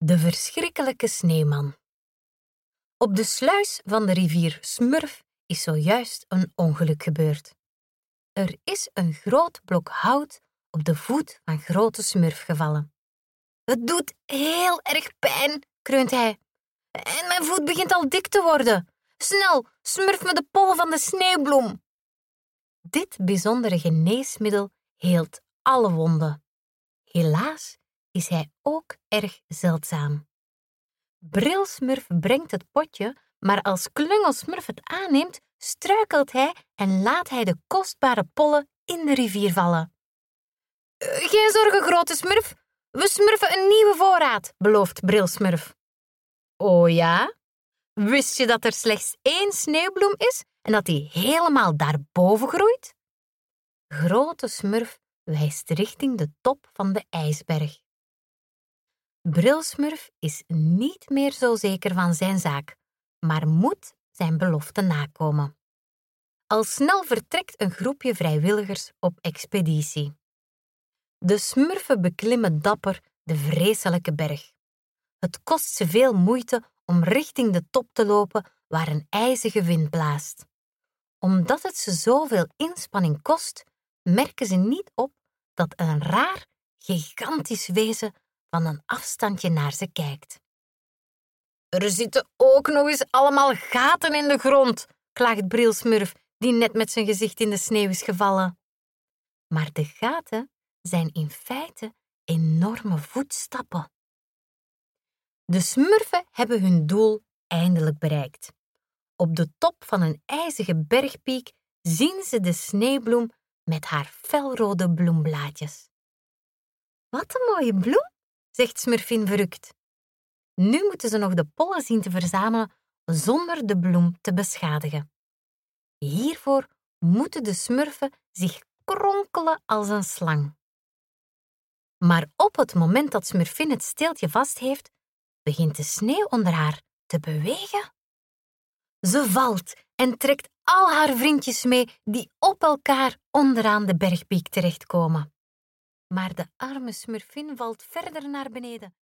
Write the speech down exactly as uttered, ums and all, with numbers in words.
De verschrikkelijke sneeuwman. Op de sluis van de rivier Smurf is zojuist een ongeluk gebeurd. Er is een groot blok hout op de voet van grote Smurf gevallen. Het doet heel erg pijn, kreunt hij. En mijn voet begint al dik te worden. Snel, smurf me de pollen van de sneeuwbloem. Dit bijzondere geneesmiddel heelt alle wonden. Helaas is hij ook erg zeldzaam. Brilsmurf brengt het potje, maar als Klungelsmurf het aanneemt, struikelt hij en laat hij de kostbare pollen in de rivier vallen. Geen zorgen, grote Smurf. We smurfen een nieuwe voorraad, belooft Brilsmurf. O ja? Wist je dat er slechts één sneeuwbloem is en dat die helemaal daarboven groeit? Grote Smurf wijst richting de top van de ijsberg. Brilsmurf is niet meer zo zeker van zijn zaak, maar moet zijn belofte nakomen. Al snel vertrekt een groepje vrijwilligers op expeditie. De Smurfen beklimmen dapper de vreselijke berg. Het kost ze veel moeite om richting de top te lopen waar een ijzige wind blaast. Omdat het ze zoveel inspanning kost, merken ze niet op dat een raar, gigantisch wezen van een afstandje naar ze kijkt. Er zitten ook nog eens allemaal gaten in de grond, klaagt Brilsmurf, die net met zijn gezicht in de sneeuw is gevallen. Maar de gaten zijn in feite enorme voetstappen. De Smurfen hebben hun doel eindelijk bereikt. Op de top van een ijzige bergpiek zien ze de sneeuwbloem met haar felrode bloemblaadjes. Wat een mooie bloem, zegt Smurfin verrukt. Nu moeten ze nog de pollen zien te verzamelen zonder de bloem te beschadigen. Hiervoor moeten de Smurfen zich kronkelen als een slang. Maar op het moment dat Smurfin het steeltje vast heeft, begint de sneeuw onder haar te bewegen. Ze valt en trekt al haar vriendjes mee die op elkaar onderaan de bergpiek terechtkomen. Maar de arme Smurfin valt verder naar beneden